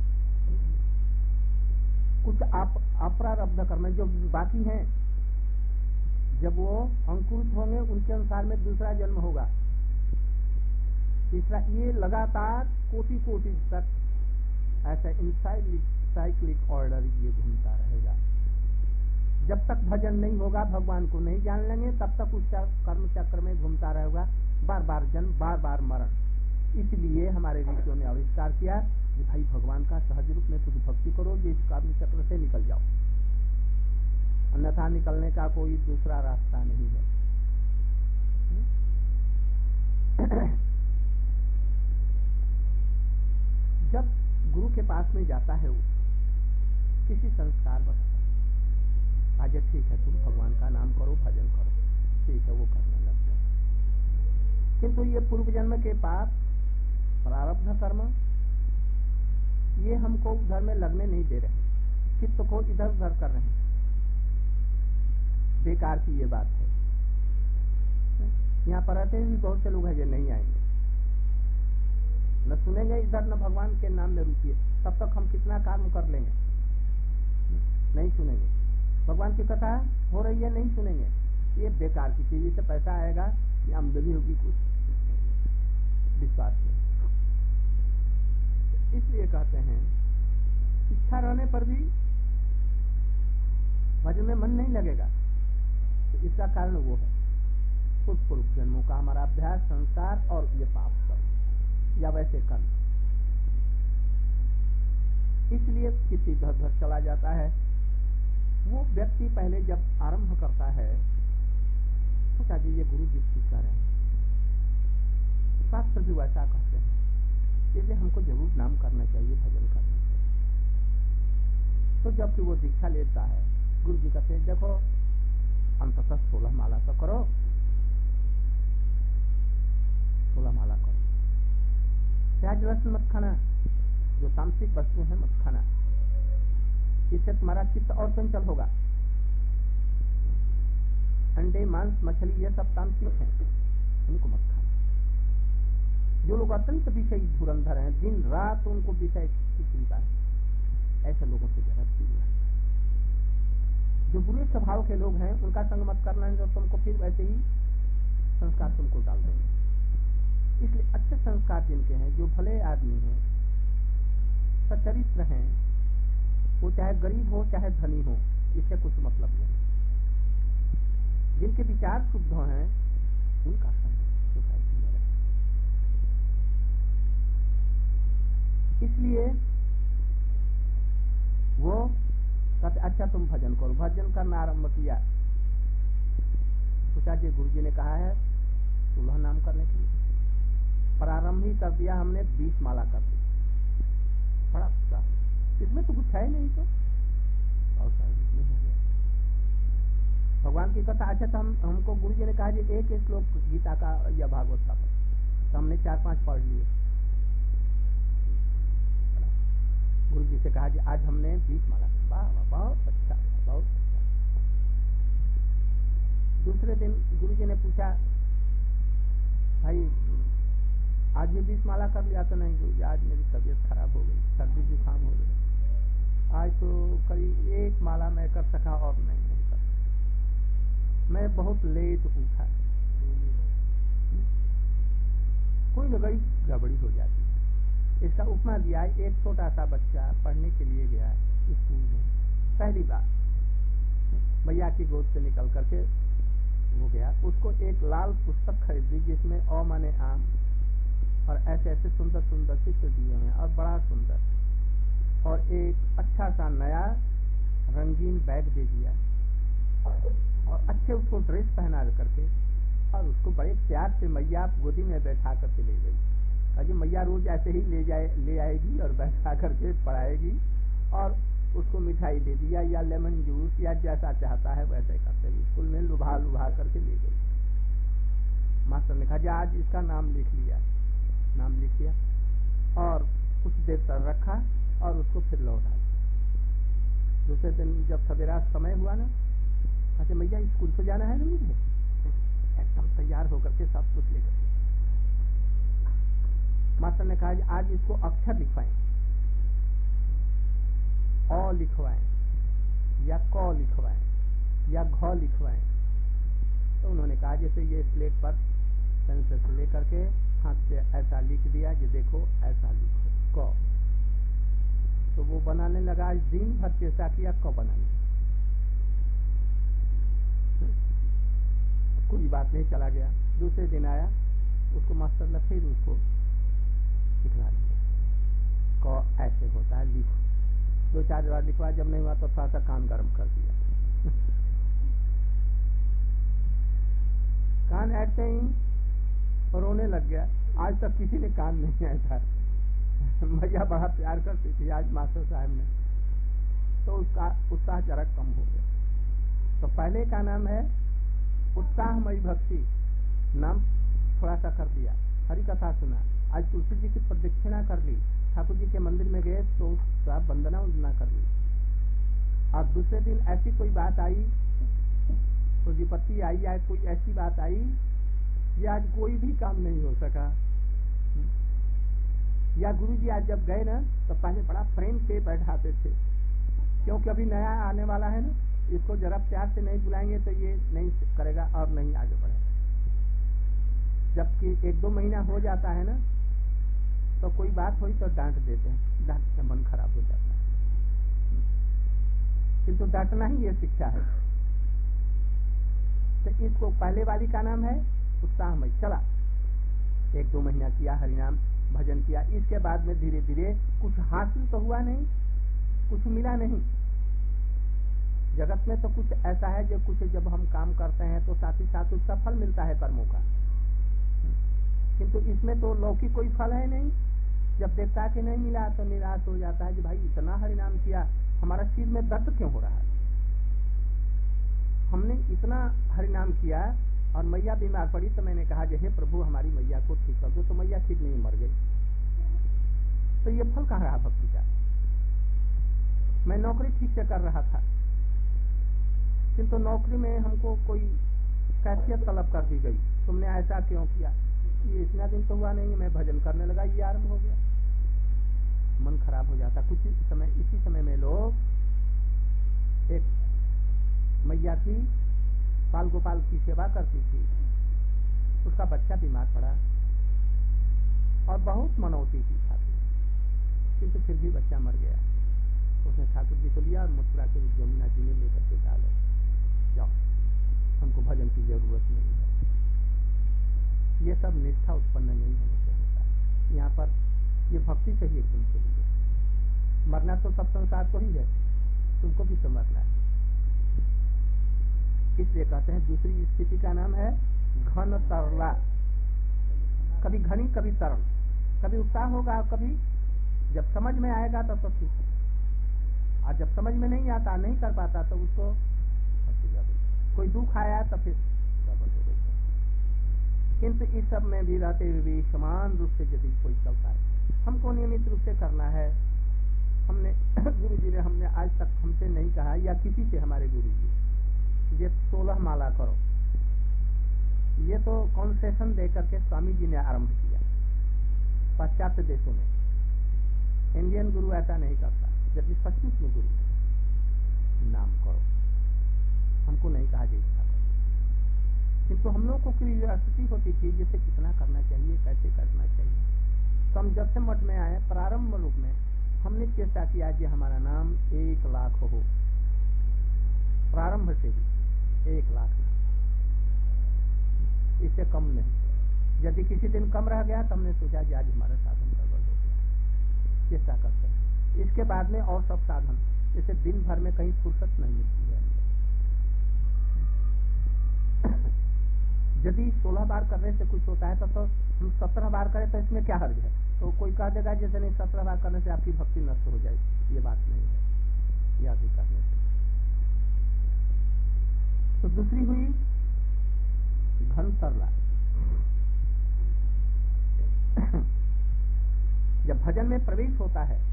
कुछ आप अप्रारब्ध कर्म जो बाकी हैं, जब वो अंकुरित होंगे उनके अनुसार में दूसरा जन्म होगा, तीसरा, ये लगातार कोटि कोटि तक ऐसा साइक्लिक ऑर्डर ये घूमता रहेगा। जब तक भजन नहीं होगा, भगवान को नहीं जान लेंगे, तब तक उस कर्म चक्र में घूमता रहेगा, बार बार जन्म, बार बार मरण। इसलिए हमारे ऋषियों ने आविष्कार किया कि भाई भगवान का सहज रूप में कुछ भक्ति करो, जो इस कर्म चक्र से निकल जाओ, अन्यथा निकलने का कोई दूसरा रास्ता नहीं है। जब गुरु के पास में जाता है वो किसी संस्कार बताता है, आज ठीक है तुम भगवान का नाम करो, भजन करो, ठीक है वो करने लगते हैं। किंतु ये पूर्व जन्म के पाप, प्रारब्ध कर्म, ये हमको उधर में लगने नहीं दे रहे, चित्त को इधर उधर कर रहे हैं। बेकार की ये बात है। यहाँ पर रहते हैं भी बहुत से लोग हैं जो नहीं आएंगे, न सुनेंगे इधर, न भगवान के नाम में रुचिए, तब तक हम कितना काम कर लेंगे, नहीं सुनेंगे। भगवान की कथा हो रही है, नहीं सुनेंगे, ये बेकार की चीज से पैसा आएगा, ये आमदनी होगी, कुछ विश्वास नहीं। इसलिए कहते हैं इच्छा रहने पर भी भजन में मन नहीं लगेगा, तो इसका कारण वो है पूर्व पूर्व जन्मों का हमारा अभ्यास, संस्कार और ये पाप सब या वैसे कर्म। इसलिए चित्त इधर उधर चला जाता है। वो व्यक्ति पहले जब आरंभ करता है, सोचा जी ये गुरु जी ठीक कह रहे हैं, शास्त्र भी वैसा कहते हैं, इसलिए हमको जरूर नाम करना चाहिए, भजन करना चाहिए। तो जब वो दीक्षा लेता है, गुरु जी कहते हैं देखो अंततः सोलह माला तो करो, सोलह माला करो, प्याज लहसुन मत खाना, जो तामसिक वस्तु है मत खाना, इससे तुम्हारा चित्त और चंचल होगा। अंडे, मांस, मछली ये सब तामसिक हैं, उनको मत खाना। जो लोग अत्यंत विषय धुरंधर हैं, दिन रात उनको विषय की चिंता है, ऐसे लोगों से जरा दूर रहना। जो बुरे स्वभाव के लोग हैं उनका संग मत करना है, तो तुमको फिर वैसे ही संस्कार तुमको डाल देंगे। इसलिए अच्छे संस्कार जिनके हैं, जो भले आदमी हैं, सच्चरित्र हैं, वो चाहे गरीब हो चाहे धनी हो, इससे कुछ मतलब नहीं। जिनके विचार शुद्ध हैं उनका संग सोसाइटी में रहे। इसलिए वो कहते अच्छा तुम भजन करो, भजन करना आरंभ किया। सोचा जी गुरु जी ने कहा है सोलह नाम करने के लिए, प्रारंभ ही कर दिया हमने, बीस माला कर दी, बड़ा उत्साह, इसमें तो कुछ है नहीं, तो और इसमें हो गया भगवान की कथा। अच्छा तो हम हमको गुरु जी ने कहा जी एक एक श्लोक गीता का या भागवत का, तो हमने चार पांच पढ़ लिए। गुरु जी से कहा जी आज हमने बीस माला, वाह वाह बहुत अच्छा बहुत अच्छा। दूसरे दिन गुरु जी ने पूछा भाई आज भी बीस माला कर लिया तो नहीं गुरु जी आज मेरी तबीयत खराब हो गई, सर्दी जुकाम हो गई, आज तो करीब एक माला मैं कर सका और नहीं नहीं कर सका, मैं बहुत लेट उठा। कोई न कोई गड़बड़ी हो जाती है। इसका उपमा दिया है, एक छोटा सा बच्चा पढ़ने के लिए गया है स्कूल में, पहली बार भैया की गोद से निकल करके वो गया, उसको एक लाल पुस्तक खरीदी जिसमें अ माने आम और ऐसे ऐसे सुंदर सुंदर चित्र दिए हुए हैं और बड़ा सुंदर, और एक अच्छा सा नया रंगीन बैग दे दिया और अच्छे उसको ड्रेस पहना करके, और उसको बड़े प्यार से मैया गोदी में बैठा करके ले गई। अजी मैया रोज ऐसे ही ले जाए ले आएगी और बैठा करके पढ़ाएगी, और उसको मिठाई दे दिया या लेमन जूस या जैसा चाहता है वैसे करते हुए स्कूल में लुभा लुभा करके ले गई। मास्टर ने कहा जी आज इसका नाम लिख लिया, नाम लिख लिया और कुछ देर तक रखा और उसको फिर लौटा। दूसरे दिन जब सवेरा समय हुआ ना, अच्छा मैया स्कूल से जाना है ना मुझे, एकदम तैयार होकर के सब कुछ लेकर के मास्टर ने कहा आज इसको अक्षर लिखवाएं, अ लिखवाएं या क लिखवाएं या घ लिखवाएं। तो उन्होंने कहा जैसे ये स्लेट पर पेंसिल से लेकर के हाथ से ऐसा लिख दिया कि देखो ऐसा लिखो क, तो वो बनाने लगा। आज दिन भर चेष्टा किया क बनाने, कोई बात नहीं, चला गया। दूसरे दिन आया, उसको मास्टर ने फिर उसको सिखला दिया क ऐसे होता है, लिखो। दो चार बार लिखवा, जब नहीं हुआ तो थोड़ा सा कान गर्म कर दिया। कान ऐसे ही रोने लग गया। आज तक किसी ने कान नहीं आया था। भैया बड़ा प्यार करती थी, आज मास्टर साहब ने, तो उसका उत्साह जरा कम हो गया। तो पहले का नाम है उत्साहमयी भक्ति, नाम थोड़ा सा कर दिया, हरि कथा सुना, आज तुलसी जी की प्रदक्षिणा कर ली, ठाकुर जी के मंदिर में गए तो सब वंदना वंदना कर ली। और दूसरे दिन ऐसी कोई बात आई, कोई विपत्ति आई या कोई ऐसी बात आई कि आज कोई भी काम नहीं हो सका, या गुरु जी आज जब गए ना तो पहले बड़ा प्रेम से बैठाते थे, क्योंकि अभी नया आने वाला है ना, इसको जरा प्यार से नहीं बुलाएंगे तो ये नहीं करेगा और नहीं आगे बढ़ेगा। जबकि एक दो महीना हो जाता है ना तो कोई बात हुई तो डांट देते हैं, डांट से मन खराब हो जाता है, किंतु डांटना ही ये शिक्षा है। तो इसको पहले वाली का नाम है उत्साहमय। चला एक दो महीना किया, हरिनाम भजन किया, इसके बाद में धीरे धीरे कुछ हासिल तो हुआ नहीं, कुछ मिला नहीं। जगत में तो कुछ ऐसा है जो कुछ जब हम काम करते हैं तो साथ ही साथ उसका फल मिलता है कर्मों का, किंतु इसमें तो लौकिक कोई फल है नहीं। जब देखता कि नहीं मिला तो निराश हो जाता है कि भाई इतना हरिनाम किया, हमारा सिर में दर्द क्यों हो रहा है। हमने इतना हरिनाम किया और मैया बीमार पड़ी तो मैंने कहा हे प्रभु हमारी मैया को ठीक कर दो, तो मैया ठीक नहीं, मर गई। तो ये फल कहाँ रहा भक्ति का। मैं नौकरी ठीक से कर रहा था, किंतु नौकरी में हमको कोई कैफियत तलब कर दी गई, तुमने ऐसा क्यों किया। ये इतना दिन तो हुआ नहीं, मैं भजन करने लगा, ये आरंभ हो गया, मन खराब हो जाता। कुछ समय इसी समय में लोग, एक मैया थी बाल गोपाल की सेवा करती थी, उसका बच्चा बीमार पड़ा और बहुत मनौती थी ठाकुर, किंतु फिर भी बच्चा मर गया। उसने ठाकुर जी को लिया और मथुरा के जमुना जी में लेकर के डालो, जाओ हमको भजन की जरूरत नहीं है। ये सब निष्ठा उत्पन्न नहीं होने से होता। यहाँ पर ये भक्ति चाहिए तुमके लिए, मरना तो सब संसार को ही है, तुमको भी तो मरना है। इसलिए कहते हैं दूसरी स्थिति का नाम है घन तरला, कभी घनी कभी तरल, कभी उत्साह होगा कभी जब समझ में आएगा तब तो ठीक है, और जब समझ में नहीं आता, नहीं कर पाता तो उसको कोई दुख आया तो फिर गड़बड़ हो गई। किंतु इस सब में भी रहते हुए भी समान रूप से यदि कोई चलता है, हमको नियमित रूप से करना है। हमने गुरु जी ने हमने आज तक हमसे नहीं कहा या किसी से, हमारे गुरु जी ये सोलह माला करो, ये तो कॉन्सेशन दे करके स्वामी जी ने आरंभ किया। पाश्चात्य देशों में। इंडियन गुरु ऐसा नहीं करता, जबकि सचमुच में गुरु नाम करो, हमको नहीं कहा जाए इच्छा करो, किंतु हम लोग को क्यूरियोसिटी होती थी जैसे कितना करना चाहिए, कैसे करना चाहिए। तो हम जब से मठ में आए प्रारंभ रूप में हमने चेष्टा किया कि हमारा नाम एक लाख हो, प्रारंभ से ही एक लाख, इससे कम नहीं। यदि किसी दिन कम रह गया तो हमने सोचा कि आज हमारा साधन गड़बड़ हो गया, चेष्टा करते हैं। इसके बाद में और सब साधन, जैसे दिन भर में कहीं फुर्सत नहीं मिलती है। यदि सोलह बार करने से कुछ होता है तो, तो सत्रह बार करें तो इसमें क्या हर्ज है। तो कोई कह देगा जैसे नहीं सत्रह बार करने से आपकी भक्ति नष्ट हो जाएगी, ये बात नहीं है या भी करने से। तो दूसरी हुई घन सरला। जब भजन में प्रवेश होता है,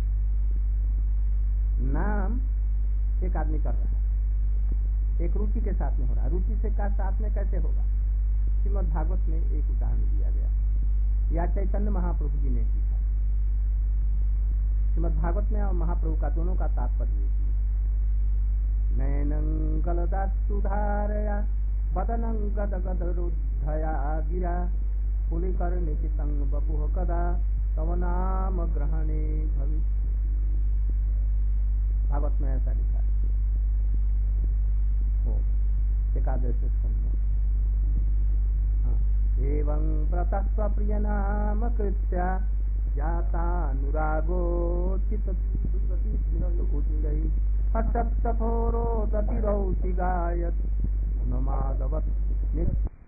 नाम एक आदमी कर रहा है, एक रुचि के साथ में हो रहा है। रुचि से का साथ में कैसे होगा? श्रीमद् भागवत में एक उदाहरण दिया गया, या चैतन्य महाप्रभु जी ने लिखा। श्रीमद् भागवत में और महाप्रभु का दोनों का तात्पर्य है, नैनं गलदासुधारया बदनं गद गद रुद्धया गिरा पुलिकर्णितं बपुः कदा तव नाम ग्रहणे भवि। भागवत में ऐसा लिखा है। हो एकादश स्कंद में, हाँ, एवं व्रतस्व प्रिय नाम कृत्या जातानुरागो चित उच्चै हर्षत्थोरोदतिरौति गायत् गुणमाधवत् नित्य